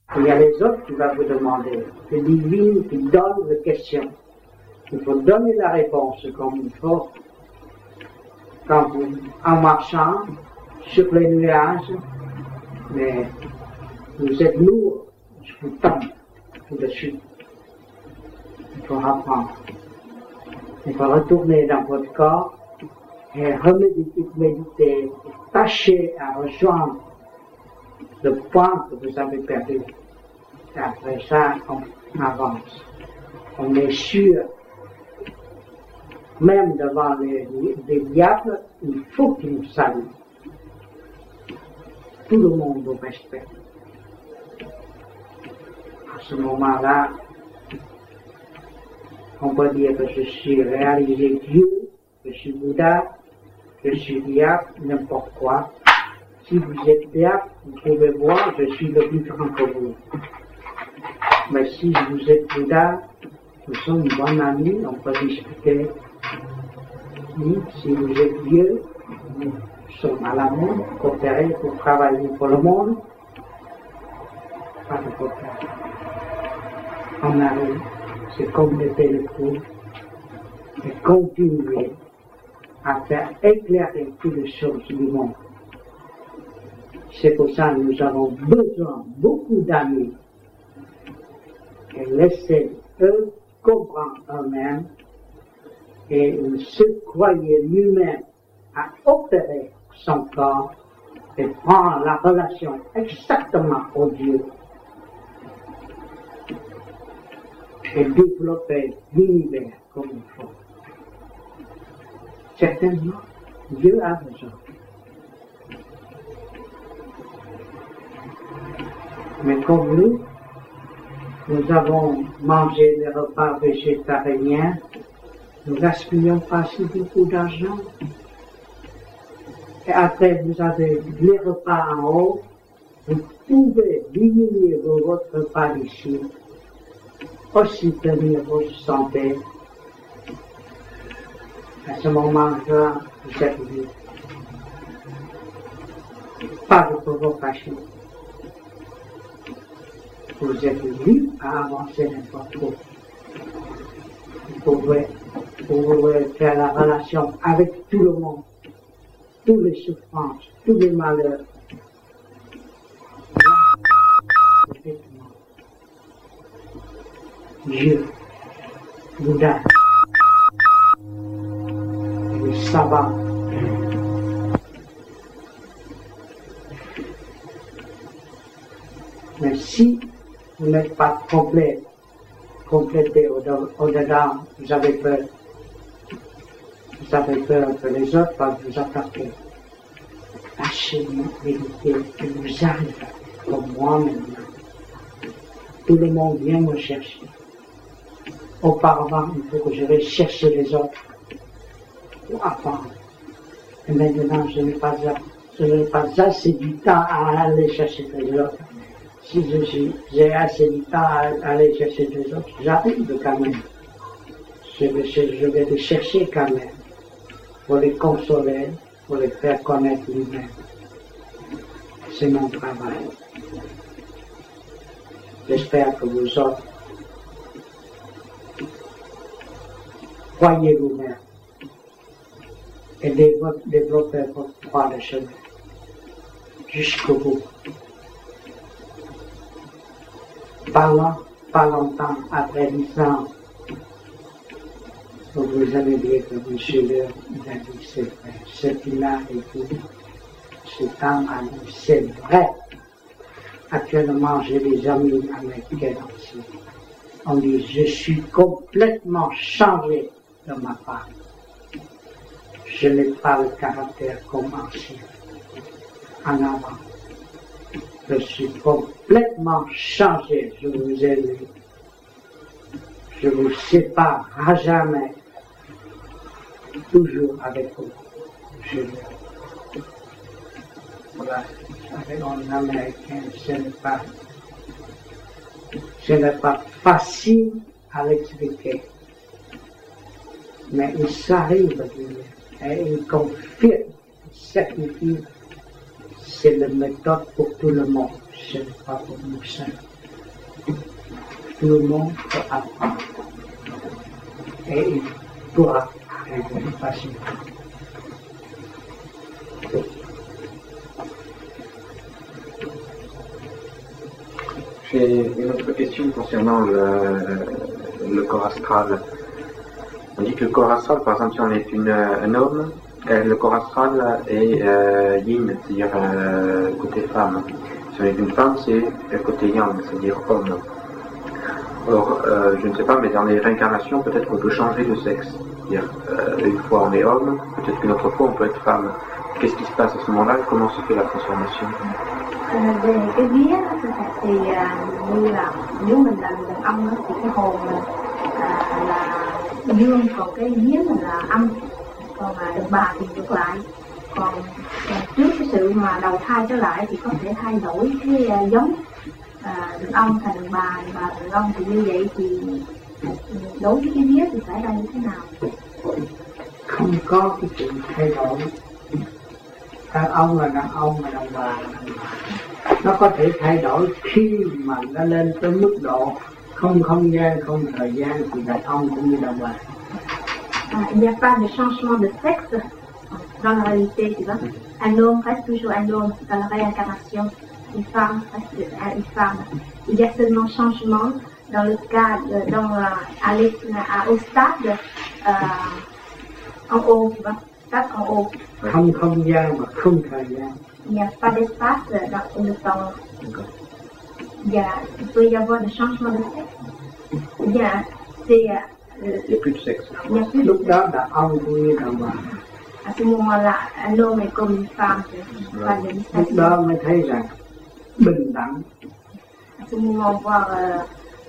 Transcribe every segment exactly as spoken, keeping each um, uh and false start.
Il y a les autres qui vont vous demander. C'est divine qui donne les questions. Il faut donner la réponse comme il faut. Quand vous, en marchant sur les nuages, mais vous êtes lourd, je vous tombe tout de suite. Il faut apprendre. Il faut retourner dans votre corps et reméditer, méditer, tâcher à rejoindre le point que vous avez perdu. Et après ça, on avance. On est sûr, même devant les, les diables, il faut qu'ils nous saluent. Tout le monde vous respecte. À ce moment-là, on peut dire que je suis réalisé Dieu, je suis Bouddha, je suis diable, n'importe quoi. Si vous êtes diable, vous pouvez voir, je suis le plus grand que vous. Mais si vous êtes Bouddha, nous sommes bons amis, on peut discuter. Si vous êtes Dieu, nous sommes à l'amour, coopérer pour travailler pour le monde. Pas de problème. On arrive, c'est compléter le coup et continuer à faire éclairer toutes les choses du monde. C'est pour ça que nous avons besoin beaucoup d'amis et laisser eux comprendre eux-mêmes et se croyer lui-même à opérer son corps et prendre la relation exactement au Dieu et développer l'univers comme il faut. Certainement, Dieu a besoin. Mais comme nous, nous avons mangé des repas végétariens, nous ne gaspillons pas si beaucoup d'argent. Et après, vous avez les repas en haut, vous pouvez diminuer votre repas ici, aussi tenir votre santé. À ce moment-là, vous êtes libre. Pas de provocation. Vous êtes libre à avancer n'importe où. Vous pouvez, vous pouvez faire la relation avec tout le monde, toutes les souffrances, tous les malheurs. Dieu, Bouddha, le sabbat. Mais si vous n'êtes pas complet, complété au-dedans, vous avez peur. Vous avez peur que les autres vont vous attaquer. Lâchez-moi, méditez, que vous arrivez, comme moi maintenant. Tout le monde vient me chercher. Auparavant, il faut que je vais chercher les autres pour apprendre. Et maintenant, je n'ai pas, je n'ai pas assez du temps à aller chercher les autres. Si j'ai assez du temps à aller chercher les autres, j'arrive quand même. Je vais, je vais les chercher quand même, pour les consoler, pour les faire connaître lui-même. C'est mon travail. J'espère que vous autres croyez vous-même et développez votre droit de chemin jusqu'au bout. Pas, long, pas longtemps après dix ans, vous allez dire que monsieur le, il a dit c'est vrai, ce qu'il a dit, ce temps a dit c'est vrai. Actuellement, j'ai des amis américains aussi. On dit, je suis complètement changé de ma part. Je n'ai pas le caractère comme ancien, en avant. Je suis complètement changé, je vous ai vu. Je vous sépare à jamais, toujours avec vous. Je Voilà, avec un Américain, ce n'est pas, ce n'est pas facile à l'expliquer. Mais il s'arrive et il confirme, il certifie, c'est la méthode pour tout le monde, ce n'est pas pour nous seuls. Tout le monde peut apprendre. Et il pourra arriver facilement. J'ai une autre question concernant le, le corps astral. On dit que le corps astral, par exemple, si on est une, un homme, euh, le corps astral est euh, yin, c'est-à-dire euh, côté femme. Si on est une femme, c'est le côté yang, c'est-à-dire homme. Or, euh, je ne sais pas, mais dans les réincarnations, peut-être qu'on peut changer de sexe. C'est-à-dire, euh, une fois on est homme, peut-être qu'une autre fois on peut être femme. Qu'est-ce qui se passe à ce moment-là? Comment se fait la transformation? Về cái vía thì như là nếu mình là người đàn ông thì cái hồn mình à, là dương, còn cái vía mình là âm, còn mà đàn bà thì ngược lại. Còn trước cái sự mà đầu thai trở lại thì có thể thay đổi cái uh, giống à, đàn ông thành đàn bà và đàn ông, thì như vậy thì đối với cái vía thì phải ra như thế nào? Không có cái sự thay đổi. Đàn ông là đàn ông, mà đàn bà là đàn bà. Nó có thể thay đổi khi mà nó lên tới mức độ không không gian, không thời gian, thì đàn ông cũng như đàn bà. À, il n'y a pas de changement de sexe dans la réalité, tu vois. Un homme reste toujours un homme dans la réincarnation, une femme reste une femme. Il y a seulement changement dans le cas, de, dans, à, à, au stade euh, en haut, tu vois, stade en haut. Không không gian mà không thời gian. Il n'y a pas d'espace dans le temps. Il, y a, il peut y avoir des changements de sexe. Il y a, c'est, euh, il n'y a plus de sexe. Il n'y a plus de Lúc đó đàn ông cũng như đàn bà. À ce moment-là, un homme est comme une femme. Lúc đó mới thấy rằng bình đẳng. À ce moment, on voit euh,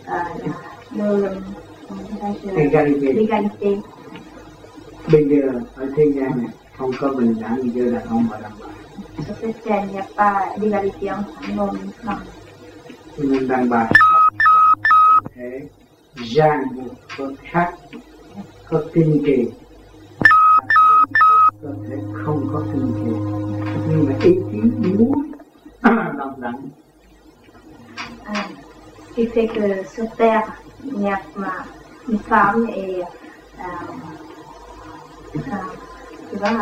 euh, l'égalité. l'égalité. Bây giờ ở thế gian này không có bình đẳng giữa đàn ông và đàn bà. Sur cette scène, il n'y a pas d'égalité entre un homme et une femme. Nhưng đàn bà có thể ràng buộc, có khác, có tinh trì. Có thể không có tinh trì. Nhưng mà ý chí muốn đồng đẳng. À, ce qui fait que sur Terre, il n'y a pas une femme et euh, euh, tu vois,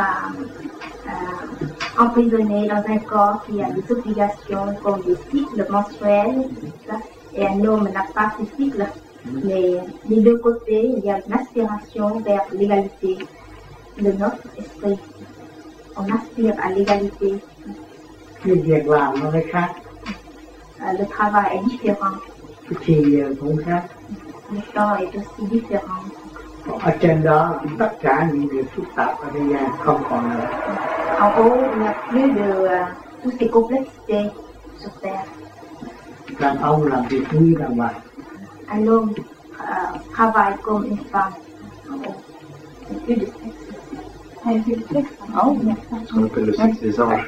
euh, emprisonnée dans un corps qui a des obligations comme des cycles menstruels, et un homme n'a pas ces cycles, mais des deux côtés, il y a une aspiration vers l'égalité de notre esprit. On aspire à l'égalité. Cái việc làm nó mới khác. Le travail est différent. Cái thì giờ cũng khác. Le temps est aussi différent. Ở trên đó tất cả những điều phức tạp ở đây gian không còn nữa. En haut, il n'y a plus de uh, toutes ces complexités sur Terre. Đàn ông làm việc như đàn bà. Un homme uh, travaille comme une femme. En haut. Il n'y a plus de sexe. Ce qu'on appelle le sexe des anges.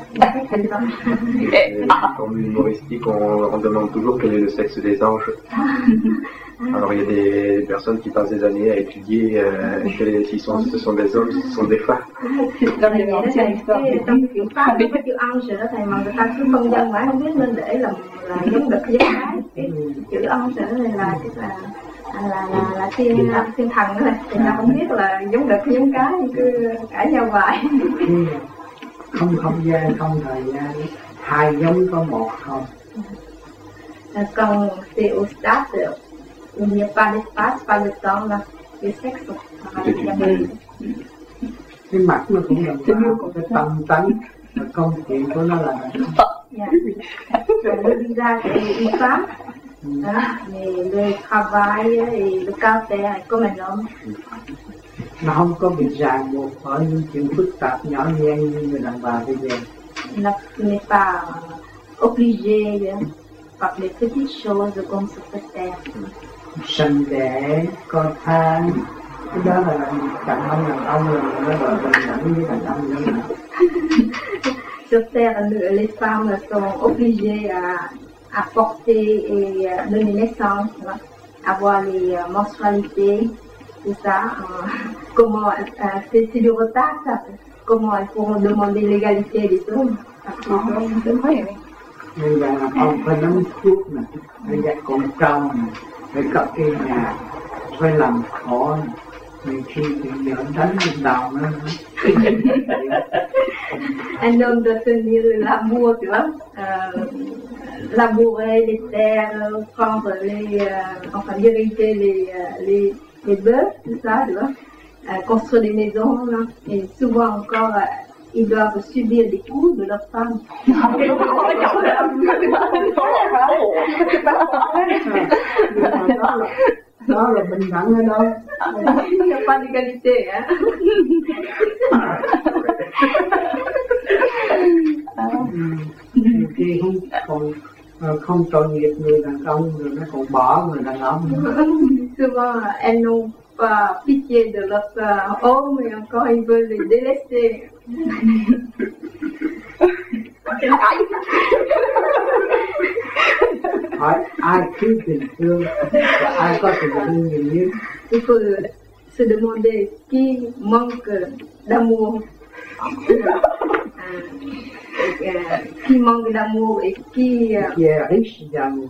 Et comme humoristique, on, on demande toujours quel est le sexe des anges. Alors il y a des personnes qui passent des années à étudier euh, quel, si sont, ce sont des hommes, si ce sont des femmes. Trong cái trong kiểu pháp cái chữ ange đó thầy, mà người ta cứ phân dân mãi không biết nên để là là giống đực giống cái cái chữ ange đó là là là là là, là thiên thiên thần đó, thì ta không biết là giống đực giống cái, cứ cãi nhau hoài. Không không gian, không thời gian, hai giống có một thôi. Quand c'est au stade, il n'y a pas d'espace, pas de temps, là, le sexe. Cái mặt nó cũng đồng bào, cái tâm tánh, và công chuyện của nó là yeah. Le visage est une femme, hein, mais le travail et le caractère est comme un homme. Nó không có bị ràng buộc ở những chuyện phức tạp nhỏ nhen như người đàn bà bây giờ. Il n'est pas obligé par les petites choses comme sur cette terre. Sinh đẻ, có thai, cái đó là đàn ông, đàn ông là nó gọi bình đẳng với đàn ông nữa. Sur terre, les femmes sont obligées à, à porter et à donner naissance, avoir les menstrualités, tout ça. Comment, c'est du retard ça. Comment elles pourront demander l'égalité des hommes? Nên là ông phải nắm thuốc này, phải dạy con trong, phải cặp cái nhà, phải làm khó. Mình khi thì nhớ đánh lên đầu nó. Un homme doit tenir l'amour, tu vois, euh, labourer les terres, prendre les, euh, enfin vérifier les, les, les bœufs, tout ça, tu vois, euh, construire des maisons, là, et souvent encore, euh, ils doivent subir des coups de leur femme. Đó là bình đẳng ở đâu? Il n'y a pas d'égalité, hein. Nhiều khi không còn không tội nghiệp người đàn ông rồi nó còn bỏ người đàn ông. Souvent, elles n'ont pas pitié de leur uh, homme et encore ils veulent les délaisser. Hỏi ai thiếu tình thương và ai có tình thương nhiều nhất? Il faut se demander qui manque d'amour, qui manque d'amour et qui uh, Qui est riche d'amour.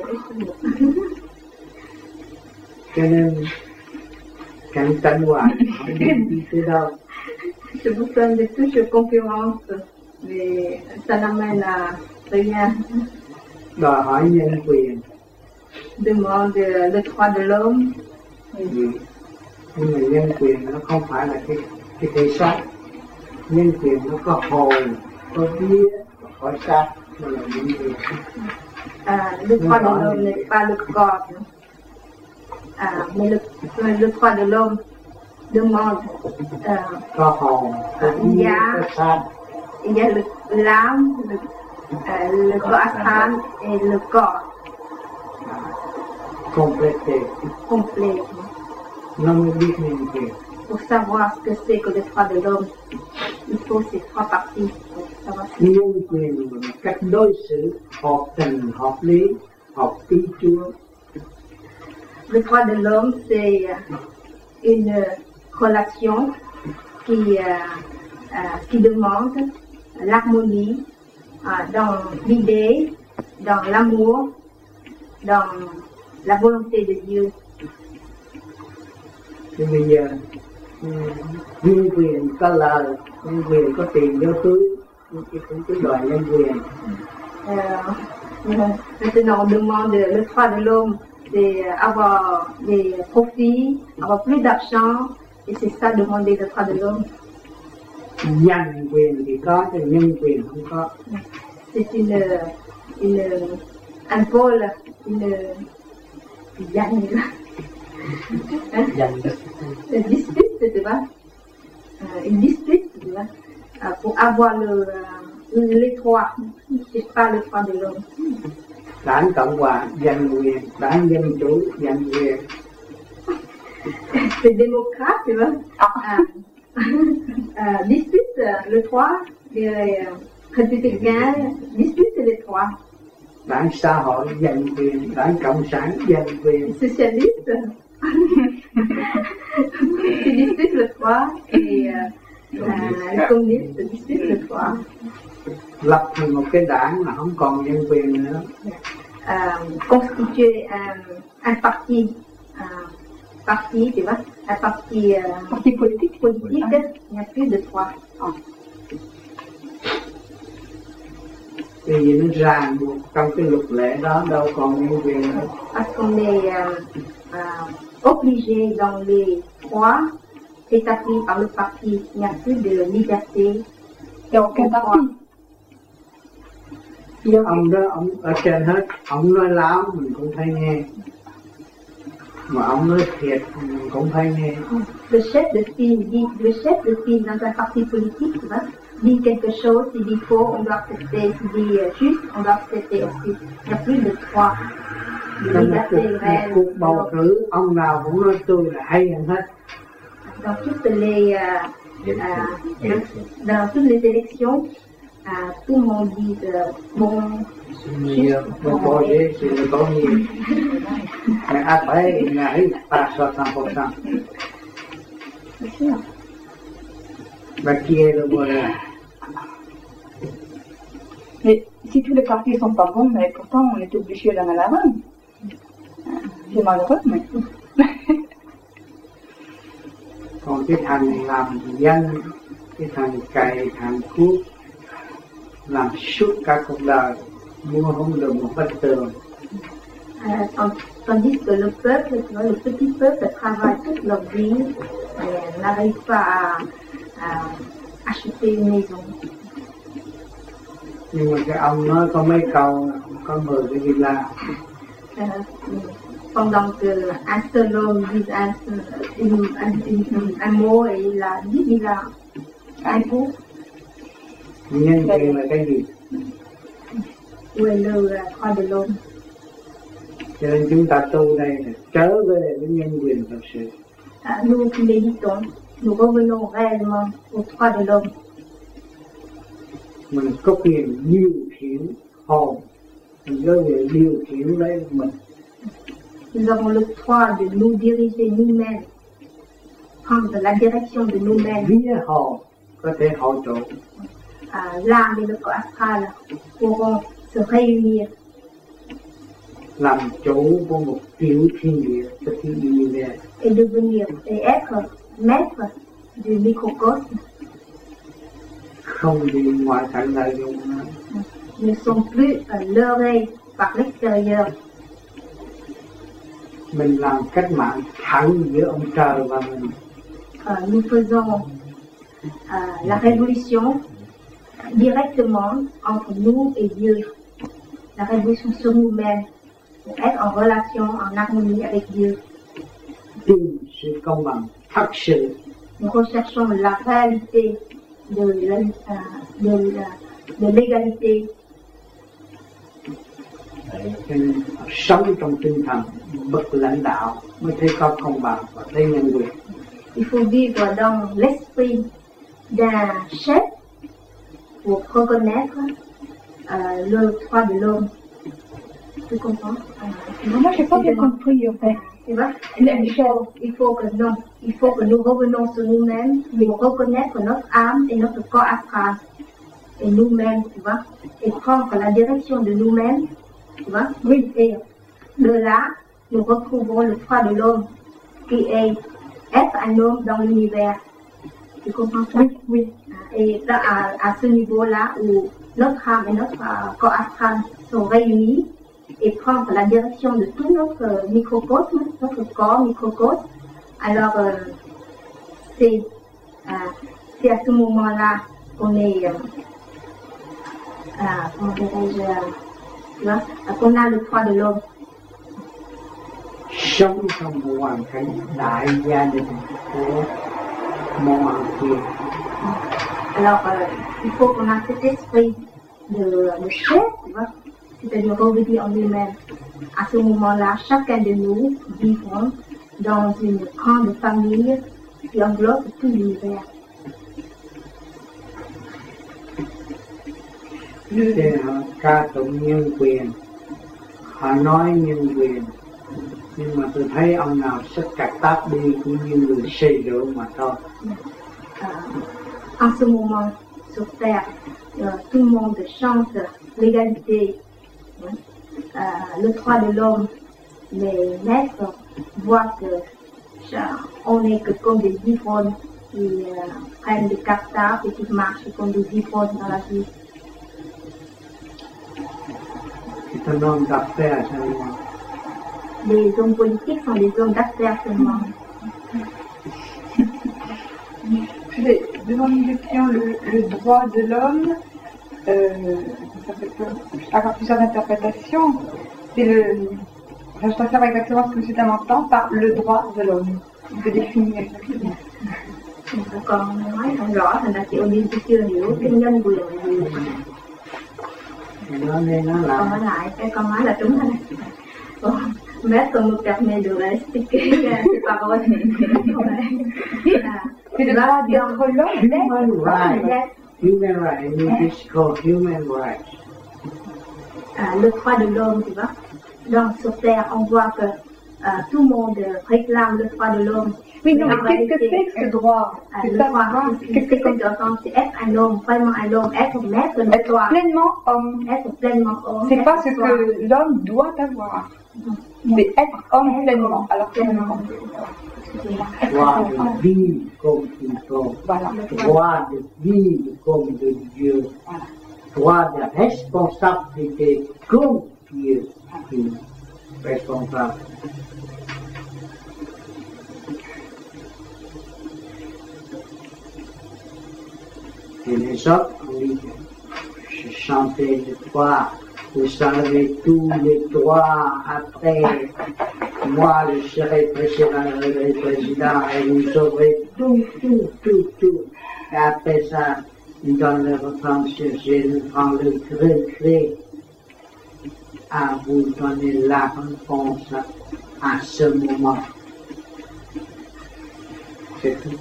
Cho nên cạnh tranh hoài không biết đi tới đâu. C'est pour ça de touche concurrence, mais ça n'amène à rien. Đòi hỏi nhân quyền. Demande le droit de l'homme. Ừ. Nhưng mà nhân quyền nó không phải là cái cái thể xác. Nhân quyền nó có hồn, có vía, có xác, nó là nhân quyền. À, le droit de l'homme n'est pas le corps, à, mais le, le droit de l'homme demande euh, có hồn, có vía, có xác. Il y a le, l'âme, le, euh, le corps astral et le corps complété. complet. Nó mới biết nhân quyền. Pour savoir ce que c'est que le droit de l'homme, il faut ces trois parties. Pour savoir ce que Nhân quyền là một cách đối xử hợp tình, hợp lý, hợp ý Chúa. le droit de l'homme, c'est une relation qui, euh, euh, qui demande l'harmonie euh, dans l'idée, dans l'amour, dans la volonté de Dieu. Thì bây giờ nhân quyền có lời, nhân quyền có tiền vô túi, nhưng cũng cứ đòi nhân quyền. Euh, maintenant, on demande le droit de l'homme, c'est avoir des profits, avoir plus d'argent, et c'est ça demander le droit de l'homme. Danh quyền thì có, thì nhân quyền không có. C'est une, une, un pôle, une, danh, Danh une dispute, tu vois, une dispute, tu vois, pour avoir le, les trois, c'est pas le droit de l'homme. Đảng Cộng Hòa giành quyền, đảng Dân Chủ giành quyền. C'est démocrate, tu vois. À, à, dispute le trois, les républicains dispute les trois. Đảng Xã Hội giành quyền, đảng Cộng sản giành quyền. Socialiste, qui dispute le trois, et euh, les communistes dispute le trois. Lập thành một cái đảng mà không còn nhân quyền nữa. Euh, constituer un, un parti, un parti, tu vois, un parti, euh, parti politique, politique, il n'y a plus de trois. Oh. Vì vậy nó ràng buộc trong cái luật lệ đó đâu còn nhân quyền nữa. Parce qu'on est euh, euh, obligé dans les trois établis par le parti, il n'y a plus de liberté. Dans quel parti? Ông đó, ông ở trên hết, ông nói láo mình cũng phải nghe, mà ông nói thiệt mình cũng phải nghe. Le chef de file dit, le chef de file dans un parti politique, tu vois, dit quelque chose, il dit faux, on doit accepter, il dit juste, on doit accepter aussi. Il n'y a plus de trois. Trong một cuộc, một cuộc bầu cử, ông nào cũng nói tôi là hay hơn hết. Dans toutes les, euh, euh, dans toutes les élections, à, tout le monde dit euh, bon, Nhiều, bon projet, c'est le premier. Mais après, il n'arrive pas à soixante pour cent. Và qui est le bonheur? si tous les quartiers sont pas bons, mais pourtant on est obligé d'en aller avant. C'est malheureux, mais... Còn cái thằng làm dân, cái thằng cày, thằng cuốc, làm suốt cả cuộc đời, mua không được một bức tường. À, tandis que le peuple, tu vois, le petit peuple travaille toute leur vie et n'arrive pas à, à acheter une maison. Nhưng mà cái ông nói có mấy câu, có mười cái villa. Euh, pendant que un seul homme dit un, une, un, une, un mot et il a dix villas, un coup. Nhân quyền là cái gì? Où est le droit de l'homme? Cho nên chúng ta tu đây là trở về với nhân quyền thật sự. À, nous qui méditons, nous revenons réellement au droit de l'homme. Mình có quyền điều khiển hồn, mình có quyền điều khiển lấy mình. Nous avons le droit de nous diriger nous-mêmes, prendre la direction de nous-mêmes. Vía hồn có thể hỗ trợ. À, l'âme et le corps astral pourront se réunir. Làm chủ của một tiểu thiên địa, cái thiên địa này. Et devenir et être maître du microcosme. Không bị ngoại cảnh lợi dụng nữa. Ne sont plus leurrés par l'extérieur. Mình làm cách mạng thẳng giữa ông trời và mình. Euh, nous faisons euh, la révolution directement entre nous et Dieu. La révolution sur nous-mêmes, pour être en relation, en harmonie avec Dieu. Tìm sự công bằng thật sự. Nous recherchons la réalité de, la, de, la, de l'égalité. Cho nên sống trong tinh thần bậc lãnh đạo mới thấy có công bằng và thấy nhân quyền. Il faut vivre dans l'esprit d'un chef pour reconnaître euh, le droit de l'homme. Tu comprends? euh, Moi, j'ai pas bien compris, en fait. Tu vois? Il faut, il faut que non, il faut que nous revenons sur nous-mêmes pour reconnaître notre âme et notre corps astral et nous-mêmes, tu vois, et prendre la direction de nous-mêmes, tu vois. Oui. Et de là, nous retrouvons le droit de l'homme qui est être un homme dans l'univers. Tu comprends ça? Oui, oui. Et là, à, à ce niveau-là où notre âme et notre uh, corps astral sont réunis et prendre la direction de tout notre euh, microcosme, notre corps microcosme, alors euh, c'est, euh, c'est à ce moment-là qu'on est, euh, euh, comment dirais-je, tu vois, qu'on a le droit de l'homme. Sống trong một hoàn cảnh đại gia đình của môn ăn kia. Alors, euh, il faut qu'on a cet esprit de, de chef, tu vois, c'est-à-dire revenir en lui-même. À ce moment-là, chacun de nous vivrons dans une grande famille qui englobe tout l'univers. Thì họ ca tụng nhân quyền, họ nói nhân quyền, nhưng mà tôi thấy ông nào xách cạc táp đi cũng như người say rượu mà thôi. En ce moment, sur Terre, euh, tout le monde chante l'égalité, hein, euh, le droit de l'homme. Les maîtres voient que on n'est que comme des ivrognes qui euh, prennent des cartables et qui marchent comme des ivrognes dans la vie. C'est un homme d'affaires seulement. Les hommes politiques sont des hommes d'affaires seulement. Je vais demander une question, le, le droit de l'homme, euh, ça peut avoir plusieurs interprétations. C'est le, enfin, je dois savoir exactement ce que c'est entend par le droit de l'homme. Je peux définir exactement. Còn nói không rõ thành ra chị Oli chưa hiểu cái nhân quyền là gì. Nó nên nó là. Con nói lại cái con nói là đúng rồi. Maître nous permet de expliquer ces paroles. C'est le droit d'être l'homme. Human rights. Human rights. It's called human rights. Ah, le droit de l'homme, tu vois. Donc sur Terre, on voit que euh, tout le monde réclame le droit de l'homme. Oui, non, mais qu'est-ce que c'est que ce droit? C'est ça, qu'est-ce que c'est que c'est être un homme, vraiment un homme, être maître de être soi. pleinement homme. Être pleinement homme. C'est pas ce que l'homme doit avoir. C'est être homme pleinement. Alors pleinement. Droit de vivre comme une femme. Voilà. Droit de vivre comme de Dieu. Voilà. Droit de responsabilité comme Dieu. Responsable. Et les autres, oui, je chantais le droit, vous savez tous les droits, après, moi je serai président, le président, et vous saurez tout, tout, tout, tout. Et après ça, il donne le refrain, je prends le regret à vous donner la réponse à ce moment. C'est tout.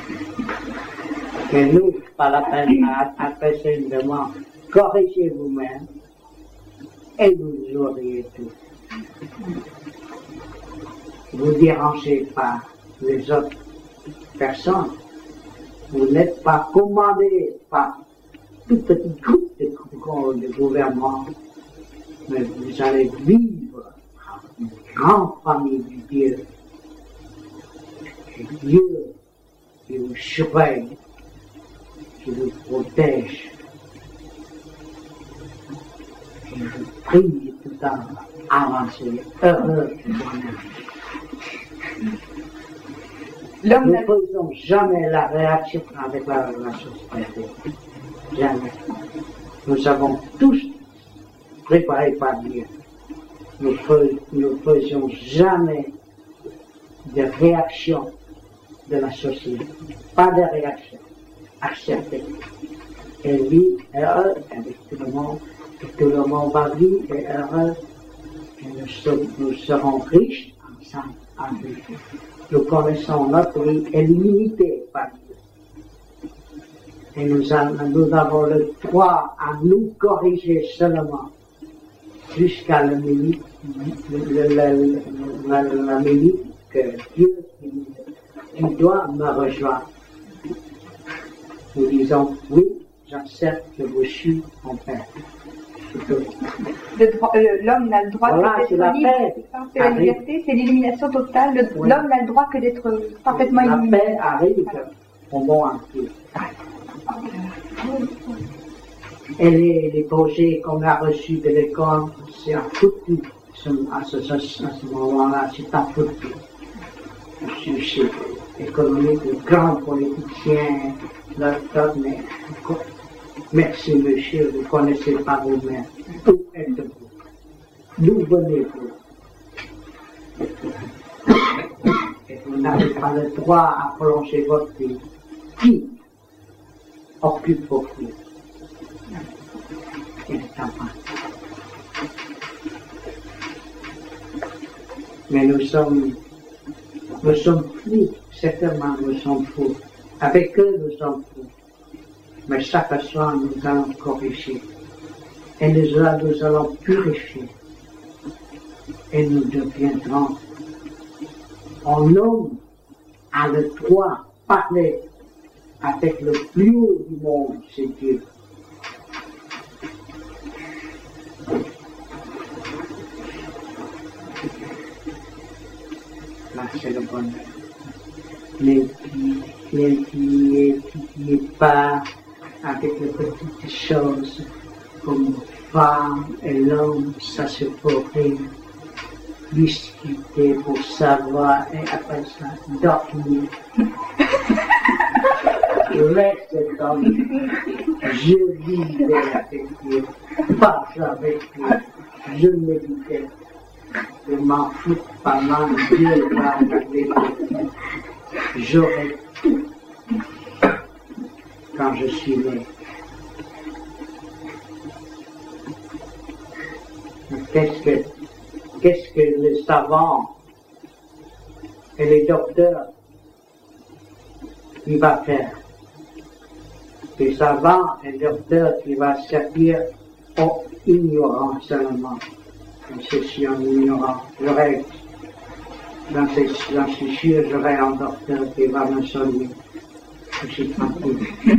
Que nous, pas la peine à adresser une demande, corrigez vous-même et vous aurez tout. Vous ne dérangez pas les autres personnes. Vous n'êtes pas commandé par tout petit groupe de, de gouvernement, mais vous allez vivre une grande famille du Dieu. Et Dieu qui vous surveille, qui vous protège. Et je prie tout à avancer, heureux de moi-même. Nous ne faisons jamais la réaction avec la, la société. Jamais. Nous avons tous préparé par Dieu. Nous ne faisons jamais de réaction de la société. Pas de réaction. Accepter. Et vivre heureux avec tout le monde. Et tout le monde va vivre et heureux. Et nous, sommes, nous serons riches ensemble avec Dieu. Nous connaissons notre vie est limitée par Dieu. Et nous, a, nous avons le droit à nous corriger seulement jusqu'à la minute, la, la, la, la minute que Dieu dit, tu dois me rejoindre. Nous disons, oui, j'accepte que je suis mon Père. L'homme n'a le droit voilà, que d'être libre, c'est la liberté, c'est l'élimination totale. L'homme oui. n'a le droit que d'être parfaitement la éliminé. La paix arrive au monde entier. Et les, les projets qu'on a reçus de l'école, c'est un foutu. À ce, à ce moment-là, c'est un foutu. Sujet économique, les grands politiciens, leur mais merci monsieur, vous ne connaissez pas vous-même. Où êtes-vous? D'où venez-vous? Et vous n'avez pas le droit à prolonger votre vie. Qui occupe vos vies? Et les enfants. Mais nous sommes, nous sommes fous, certainement nous sommes fous. Avec eux, nous sommes fous. Mais chaque soir, nous allons corriger. Et nous, nous allons purifier. Et nous deviendrons. Un homme a le droit de parler avec le plus haut du monde, c'est Dieu. Là, c'est le bonheur. Mais qui n'est pas avec les petites choses comme femme et l'homme, ça se pourrait discuter pour savoir et après ça dormir. Reste comme je vivais avec Dieu, pas avec Dieu, je méditais. Je m'en fous pas mal, Dieu va m'aider. J'aurai tout quand je suis né. Qu'est-ce que, qu'est-ce que les savants et les docteurs qui vont faire? Les savants et les docteurs qui vont servir aux ignorants seulement. Je suis un ignorant, je rêve. J'en suis, j'en suis sûr, j'aurai un docteur qui va me soigner. Je suis tranquille.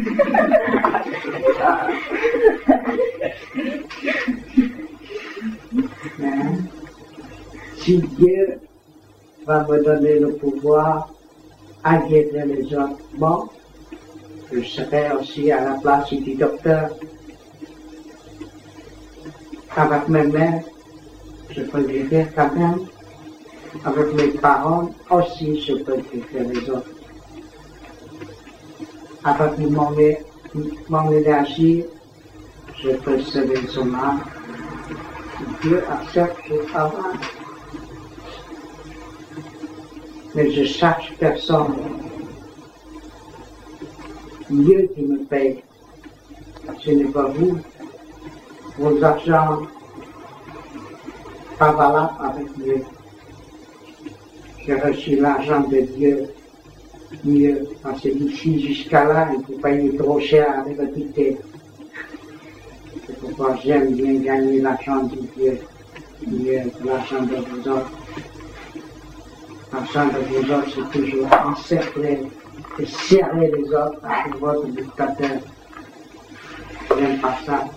Mais, si Dieu va me donner le pouvoir à guérir les autres, bon, je serai aussi à la place du docteur. Avec mes mains, je peux guérir quand même. Avec mes paroles aussi, je peux guérir les autres. Avec mon, mon énergie, je peux sauver son âme. Dieu accepte le travail. Mais je cherche personne. Dieu qui me paye. Ce n'est pas vous. Vos argents, pas valables avec Dieu. J'ai reçu l'argent de Dieu mieux, parce que d'ici jusqu'à là, il faut payer trop cher avec le ticket. C'est pourquoi j'aime bien gagner l'argent de Dieu mieux que l'argent de vous autres. L'argent de vous autres, c'est toujours encercler et serrer les autres avec votre dictateur. J'aime pas ça.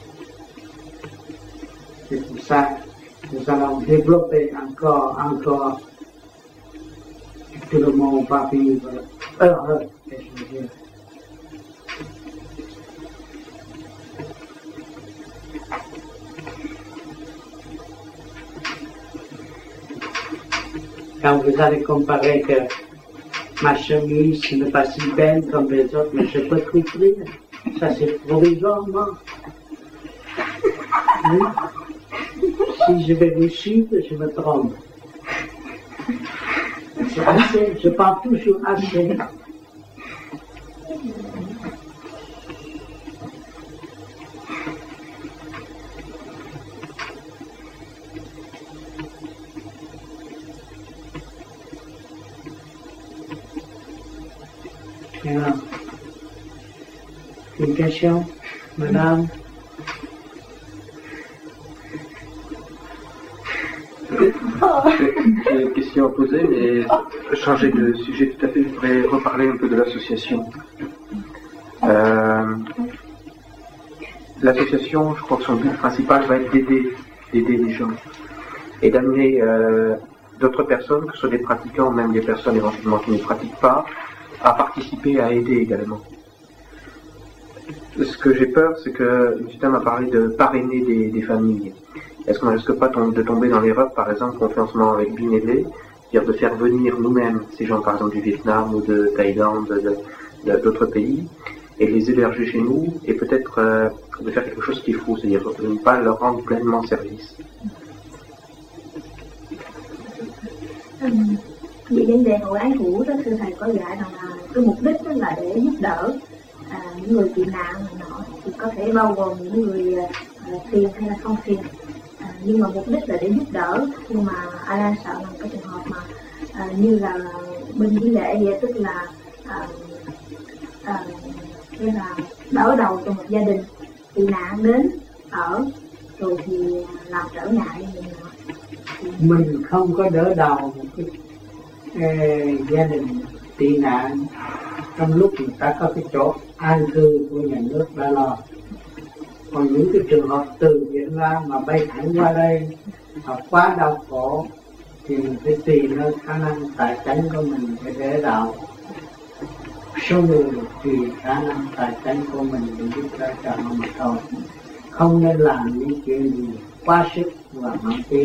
C'est pour ça que nous allons développer encore, encore. Tout le monde va vivre heureux, et je veux dire. Quand vous allez comparer que ma chemise n'est pas si belle comme les autres, mais je peux couvrir, ça c'est provisoirement. Oui. Si je vais vous suivre, je me trompe. C'est assez, je parle toujours assez. Alors, une question, madame? J'ai une question à poser, mais changer de sujet tout à fait. Je voudrais reparler un peu de l'association. Euh, l'association, je crois que son but principal va être d'aider, d'aider les gens et d'amener euh, d'autres personnes, que ce soit des pratiquants, même des personnes éventuellement qui ne pratiquent pas, à participer, à aider également. Ce que j'ai peur, c'est que M. m'a parlé de parrainer des, des familles. Est-ce qu'on ne risque pas de tomber dans l'erreur, par exemple, qu'on fait en ce moment avec Binélé, c'est-à-dire de faire venir nous-mêmes ces gens, par exemple, du Vietnam ou de Thaïlande, de, de, d'autres pays, et de les héberger chez nous, et peut-être euh, de faire quelque chose qui est faux, c'est-à-dire de ne pas leur rendre pleinement service. Vì vấn đề hội ái hữu đó, thưa thầy có dạy rằng là cái mục đích đó là để giúp đỡ à, những người tị nạn này nọ, thì có thể bao gồm những người à, phiền hay là không phiền. À, nhưng mà mục đích là để giúp đỡ. Nhưng mà Alan sợ là cái trường hợp mà à, như là bên Lý Lễ vậy, tức là à, à, như là đỡ đầu cho một gia đình tị nạn đến ở rồi thì làm trở ngại vậy nọ. Mình không có đỡ đầu một cái eh, gia đình tị nạn trong lúc người ta có cái chỗ an cư của nhà nước đã lo. Còn những cái trường hợp từ Việt Nam mà bay thẳng qua đây họ quá đau khổ thì mình phải tùy nơi khả năng tài chính của mình để đỡ đầu. Số người tùy khả năng tài chính của mình để giúp đỡ cho họ mà thôi. Không nên làm những chuyện gì quá sức và mang tiếng.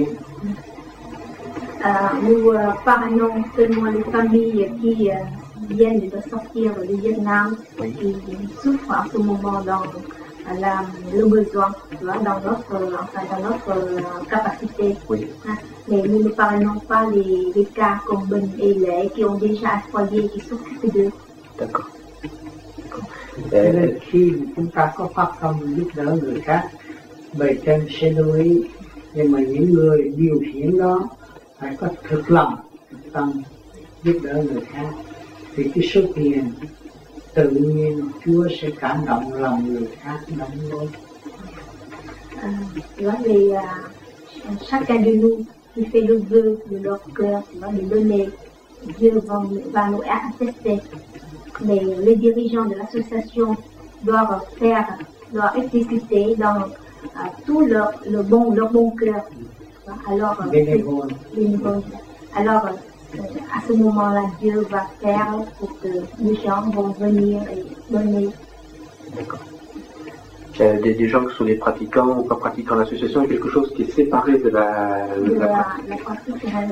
À, nous euh, parrainons seulement les familles qui euh, viennent de sortir du Vietnam, oui. Qui souffrent en ce moment dans euh, la, le besoin, tu vois, dans notre, euh, enfin, dans notre euh, capacité. Oui. Hein. Mais nous ne parrainons pas les, les cas comme Ben et Lệ qui ont déjà un foyer qui s'occupent d'eux. D'accord. Cho nên khi chúng ta có phát tâm giúp đỡ người khác, bề trên sẽ lưu ý, nhưng mà những người điều khiển đó phải có thực lòng, thực tâm giúp đỡ người khác, thì cái số tiền tự nhiên Chúa sẽ cảm động lòng người khác đóng góp. À, là les, uh, chacun de nous qui fait le vœu de leur cœur, qui va nous donner, Dieu va, va nous attester. Mais les dirigeants de l'association doivent faire, doivent exécuter dans euh, tout leur, le bon, leur bon cœur. Alors, euh, bénévole. Alors euh, à ce moment-là, Dieu va faire pour que les gens vont venir et donner. D'accord. Euh, des, des gens qui sont des pratiquants ou pas pratiquants de l'association, il y a quelque chose qui est séparé de la, de De la la, pratique. la pratique là,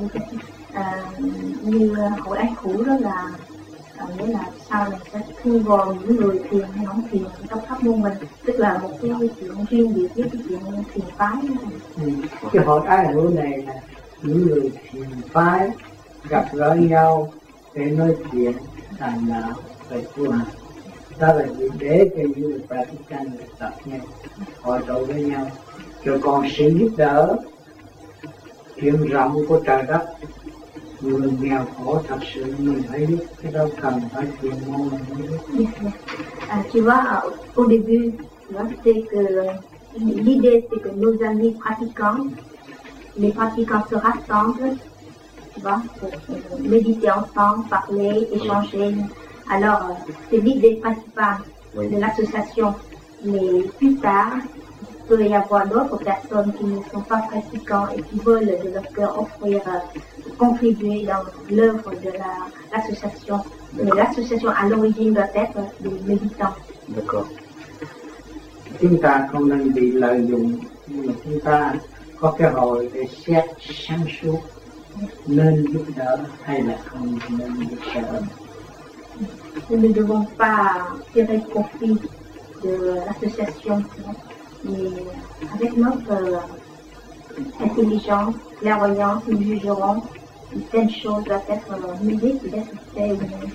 uh, như hồi anh cũ đó là uh, nghĩa là sau này sẽ thu gom những người thiền hay không thiền trong pháp môn mình, tức là một cái chuyện riêng biệt với cái chuyện thiền phái. Ừ. Cái hội ái hữu này là những người thiền phái gặp gỡ nhau để nói chuyện đàm đạo về tu hành. Đó là dịp để cho những người practicant được tập nhau, hội tụ với nhau, rồi còn sự giúp đỡ, chuyện rộng của trời đất. Người nghèo khổ thật sự mình phải biết, cái đó cần phải chuyên môn mình mới biết. Ah, tu vois, au début, tu vois, c'est que l'idée c'est que nos amis pratiquants, les pratiquants se rassemblent, tu vois, pour méditer ensemble, parler, échanger. Alors, c'est l'idée principale Oui. de l'association. Mais plus tard, il peut y avoir d'autres personnes qui ne sont pas pratiquants et qui veulent de leur cœur offrir, euh, contribuer dans l'œuvre de la- l'association. Mais l'association à l'origine doit être des méditants. D'accord. Chúng ta không nên bị lợi dụng, nhưng mà chúng ta có cái hội để xét sáng suốt, nên giúp đỡ hay là không nên giúp đỡ. Nous ne devons pas tirer profit de l'association, mais avec notre euh, intelligence, clairvoyance, nous jugerons que telle chose doit être euh, musée, qui doit être fait ou non.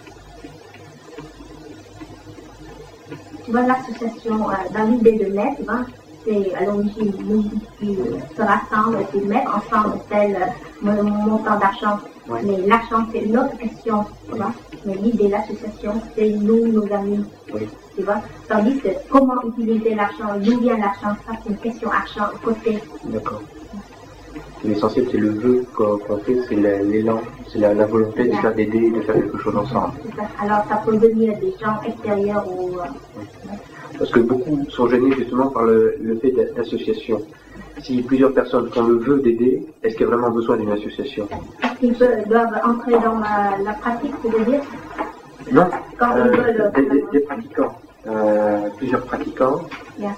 Tu vois, l'association, euh, dans l'idée de mettre, tu vois, c'est à l'origine nous qui se rassemblent et qui mettent ensemble tel euh, montant d'argent. Ouais. Mais l'argent, c'est une autre question, tu vois. Mais l'idée de l'association, c'est nous, nos amis, Oui. tu vois. Tandis que comment utiliser l'argent, d'où vient l'argent, ça c'est une question argent à côté. D'accord. L'essentiel, c'est le vœu qu'on qu'on fait, c'est la- l'élan, c'est la, la volonté de faire d'aider, de faire quelque chose ensemble. C'est ça. Alors ça peut venir des gens extérieurs ou... euh, Parce que beaucoup sont gênés justement par le, le fait d'association. Si plusieurs personnes font le vœu d'aider, est-ce qu'il y a vraiment besoin d'une association? Est-ce qu'ils peuvent- doivent entrer dans la, la pratique, tu veux dire? Non, Quand ils euh, veulent... des, des- des pratiquants, euh, plusieurs pratiquants. Yeah.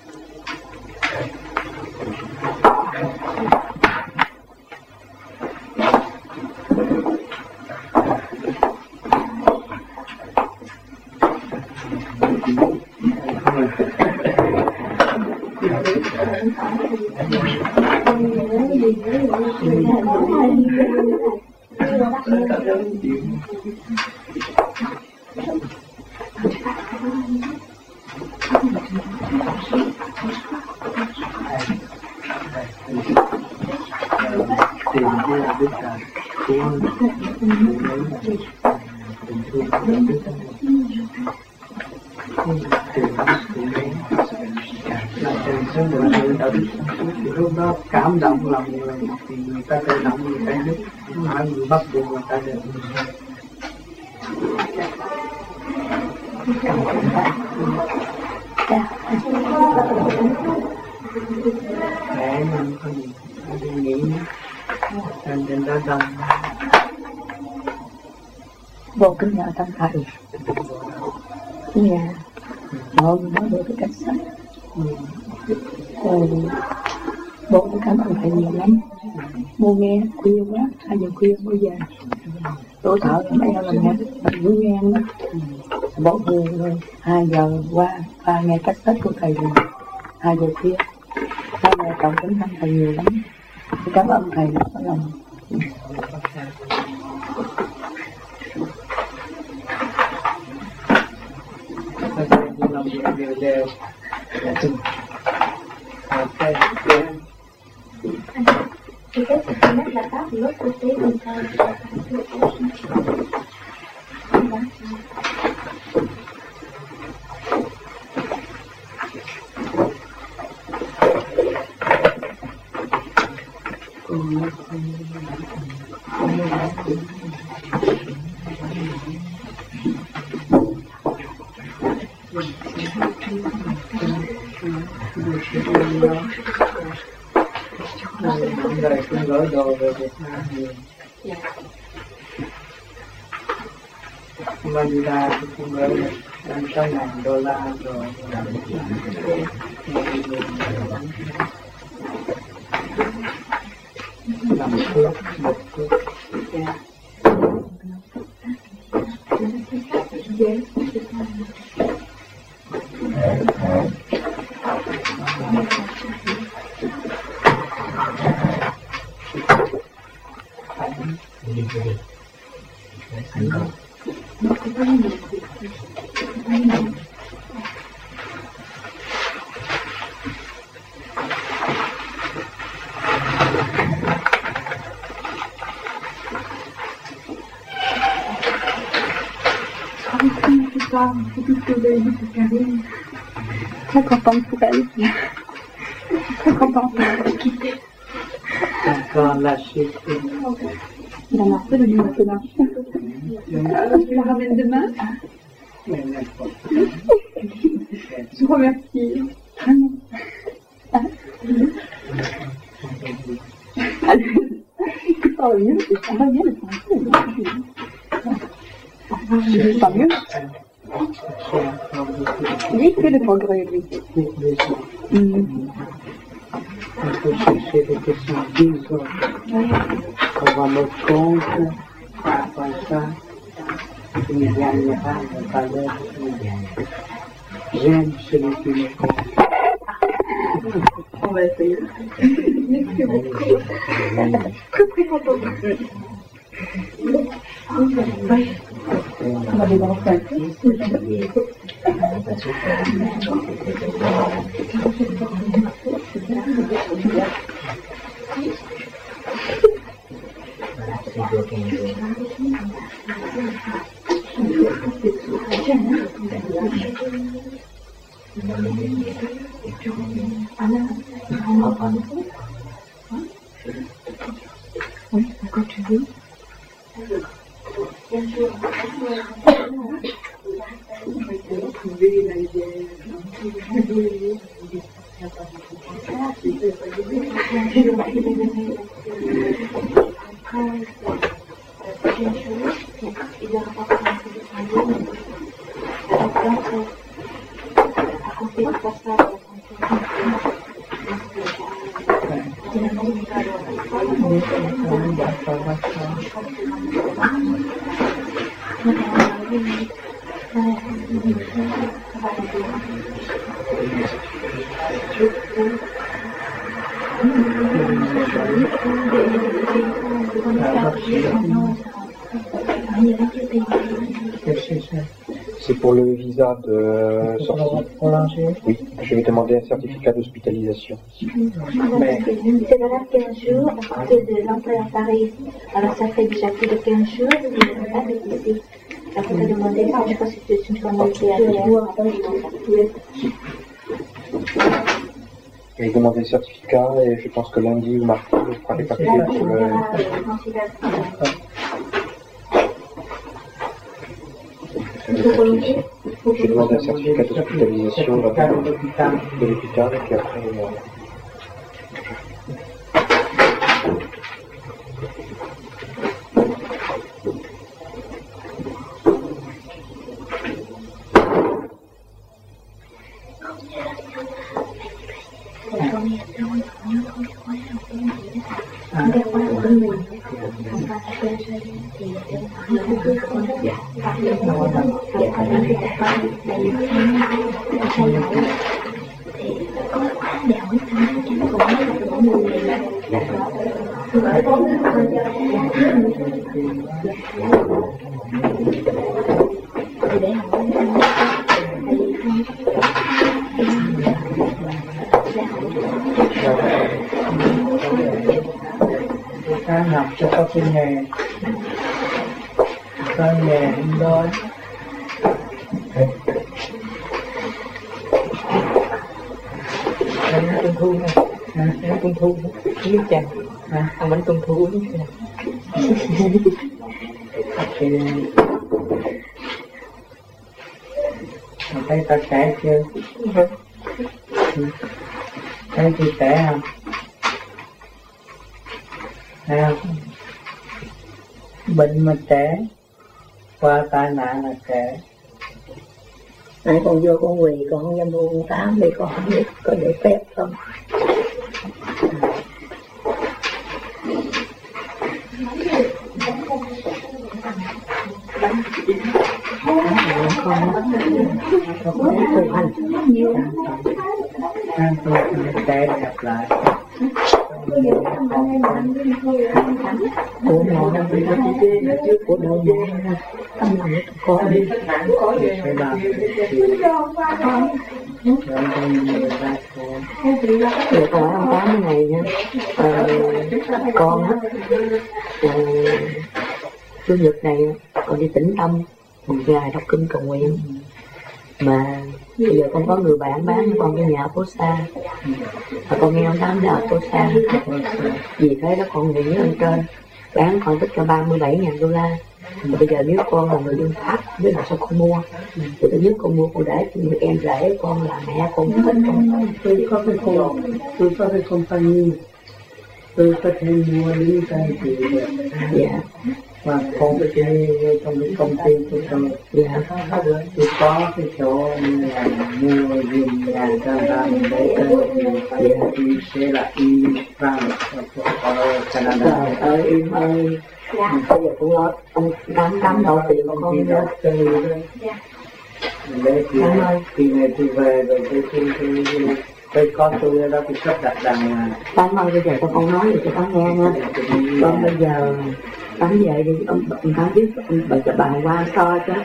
Tìm ra biết là tiếng tiếng đấy là tình thương của biết là tìm tiếng đấy là tình thương của sự đã biết thì lúc đó cảm động lòng người thì người ta tự động người ta giúp, không phải người bắt buộc người ta được. Để mình có gì đi nghĩ trên trên đó đông. Vô kính nhờ tâm thầy nhà mọi người nói được cái cách sách rồi bộ cũng cảm ơn thầy nhiều lắm. Mua nghe khuya quá, hai giờ khuya mới về tuổi thợ mấy em làm nghe mình vui nghe đó bộ người rồi hai giờ qua ba nghe cách sách của thầy rồi hai giờ khuya hai giờ cộng kính thăm thầy nhiều lắm. Cảm ơn thầy rất là lòng. Bây giờ tôi làm việc đều đều là từng một cái cái Thì cái sự nhất là các lớp quốc tế bình thường. Đời cũng gửi đồ về Việt Nam nhiều. Manila thì cũng gửi năm trăm ngàn đô la rồi. Làm thuốc, một thuốc. Très contente pour elle. Très contente de la quitter. Encore lâché. Il en a fait de lui maintenant. Tu la ramènes demain? Mais n'importe. Je vous remercie. Tu parles mieux, ça va bien le français. Je parle mieux. Lui fait le progrès, lui. Mm. On peut chercher des questions dix autres. On va me compte, après ça, il ne gagnera pas valeur. J'aime celui qui me compte. On va essayer. Merci beaucoup. Très très contente. Oui. On va les enfants. Oui, quand tu veux. C'est pour le visa de sortie. Oui, je vais demander un certificat d'hospitalisation. Mais... C'est valable quinze jours à côté de l'entrée à Paris. Alors ça fait déjà plus de quinze jours, il n'y a pas de ici. Ça peut demander, je pense que c'est une formalité à faire. Je vais demander le certificat et je pense que lundi ou mardi, je ferai les papiers pour le... Je demande un certificat d'hospitalisation de l'hôpital et puis après... Euh... Các học cho có cái nghề, có nghề không đói. Đây nó Trung Thu này, đây nó Trung Thu, biết chăng? À, ăn bánh trung thu nữa. Thấy ta trẻ chưa? Thấy chị trẻ không? Thấy không? Bệnh mà trẻ, qua tai nạn là trẻ. Nãy con vô con quỳ, con không dám vô con tám vì con không biết có giấy phép không. Con tu hành nhiều. Ăn tôi sẽ trẻ gặp lại. Ủa mẹ đang bị cái gì trước của đâu mà tâm lòng của con đi Sẽ làm rồi còn ông tám ngày nha. Ờ, con á chủ nhật này con đi Tĩnh Tâm một ngày đọc kinh cầu nguyện mà bây giờ con có người bạn bán cho con cái nhà phố xa và con nghe ông tám là phố xa vì thế đó con nghĩ lên trên bán con tất cả ba mươi bảy ngàn đô la. Mà bây giờ nếu con là người dân Pháp biết là sao con mua thì thứ nhất con mua con để cho người em rể con là mẹ con thích con. Tôi có cái công tôi có cái company, tôi có thể mua những cái gì Dạ và không có thể trong cái công ty của tôi. dạ Tôi có cái chỗ như là mua dùng nhà cho ta để để đi sẽ là đi France ở Canada. trời ơi em ơi bây giờ con lo ông tám tám đầu tiền con con nữa. Để khi khi này tôi về rồi tôi tôi tôi tôi có tôi đó tôi sắp đặt rằng là Tám ơi bây giờ cho con nói gì cho con nghe nha. Con bây giờ tám về đi ông ông tám biết ông bà cho bà qua so chứ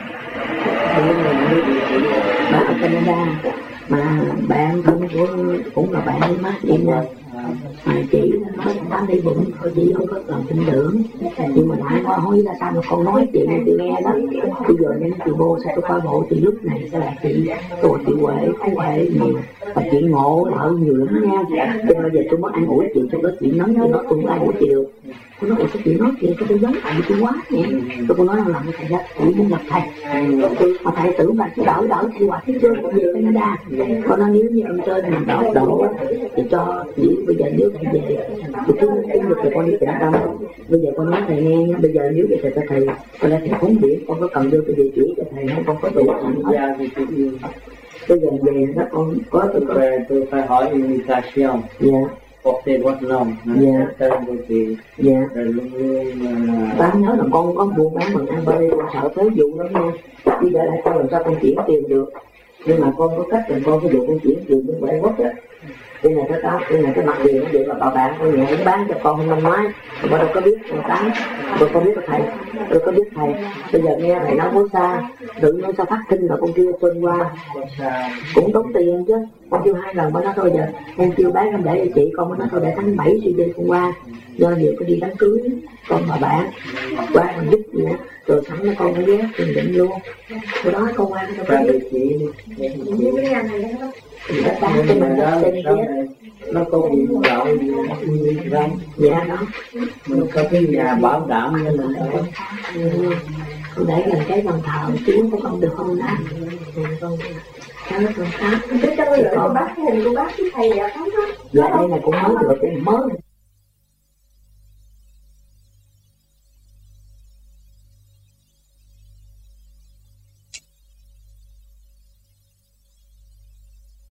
bà ở Canada mà bạn thân của cũng là bạn với má chị nè mà chị nói tám đi bụng thôi chị không có lòng tin tưởng nhưng mà lại qua hỏi là sao mà con nói chị này chị nghe đó bây giờ nên chị vô sao tôi coi bộ chị lúc này sao là chị tôi chị Huệ không Huệ nhiều và chị Ngộ là nhiều lắm nha cho nên bây giờ tôi mới ăn ủi chị trong đó chị nói chị nói tôi không ăn ủi chị được tôi nói sao chị nói chị có tôi giống thầy tôi quá nhỉ tôi cũng nói là làm thầy đó chị muốn gặp thầy mà thầy tưởng là cái đỡ đỡ thì quả thế chưa về Canada còn nó nếu như ông trên mình đỡ đổ thì cho chị bây giờ nếu thầy về thì cứ cái lực thì con đi Tĩnh Tâm bây giờ con nói thầy nghe nha bây giờ nếu vậy thầy cho thầy con đã thầy phóng biển con có cần đưa cái địa chỉ cho thầy không con có đủ ra thì tôi yêu. bây giờ về đó con có tôi Tôi về tôi phải hỏi invitation. dạ Quốc tế Quất Long, Dạ. tên của chị, dạ rồi luôn luôn là Tám nhớ là con có buôn bán bằng ăn bê con sợ tới vụ đó nha bây giờ lại con làm sao con chuyển tiền được nhưng mà con có cách là con cái vụ con chuyển tiền bên ngoại quốc á cái này cái đó cái này cái mặt tiền nó vậy là bà bạn con nhẹ bán cho con năm ngoái mà đâu có biết con tám tôi không biết thầy tôi có biết thầy bây giờ nghe thầy nói phố xa đừng nói sao phát kinh là con kêu tuần qua cũng tốn tiền chứ con kêu hai lần mới nói thôi giờ em kêu bán không để cho chị con mới nói thôi để tháng bảy suy đi hôm qua do nhiều có đi đám cưới con bà bạn qua mình giúp gì á rồi sẵn nó con cái vé tiền định luôn rồi đó con qua nó ra có địa chỉ đi. thì nó bán cho Nhưng mà mình đó, tên đó vé này, nó có bị gạo gì răng, dạ đó mình có cái nhà bảo đảm cho mình ở. con để gần cái bàn thờ chứ có con được không đó con cháu con khác Cái trong lưỡi của bác hình của bác cái thầy ở đó. dạ đây là cũng mới được cái mới